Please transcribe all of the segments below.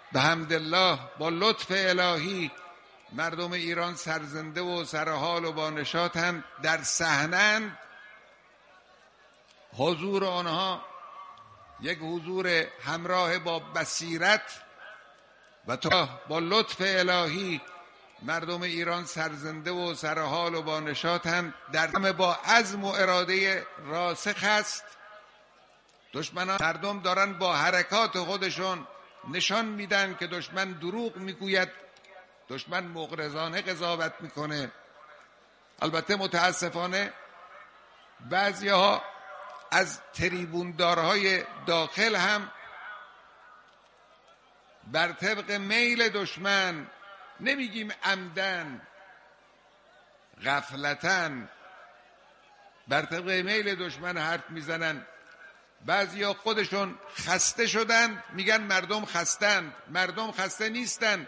به حمدالله با لطف الهی مردم ایران سرزنده و سرحال و با نشاطند، در صحنه‌اند. حضور آنها یک حضور همراه با بصیرت و با لطف الهی مردم ایران سرزنده و سرحال و با نشاطند، در با عزم و اراده راسخ است. دشمنان مردم دارن با حرکات خودشون نشان میدن که دشمن دروغ میگوید، دشمن مغرضانه قضاوت میکنه. البته متاسفانه بعضیها از تریبوندارهای داخل هم بر طبق میل دشمن، نمیگیم عمدن، غفلتن، بر طبق میل دشمن حرف میزنن. بعضیا خودشون خسته شدن میگن مردم خستند. مردم خسته نیستند.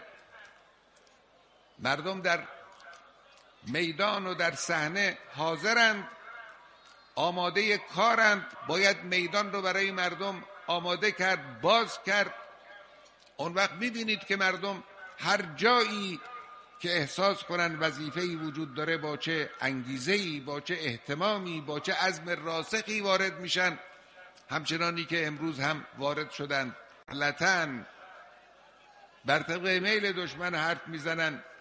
مردم در میدان و در صحنه حاضرند، آماده کارند. باید میدان رو برای مردم آماده کرد، باز کرد. اون وقت میبینید که مردم هر جایی که احساس کنن وظیفه‌ای وجود داره، با چه انگیزه‌ای، با چه اهتمامی، با چه عزم راسخی وارد میشن، همچنانی که امروز هم وارد شدن. لطن بر طبق میل دشمن حرف میزنن.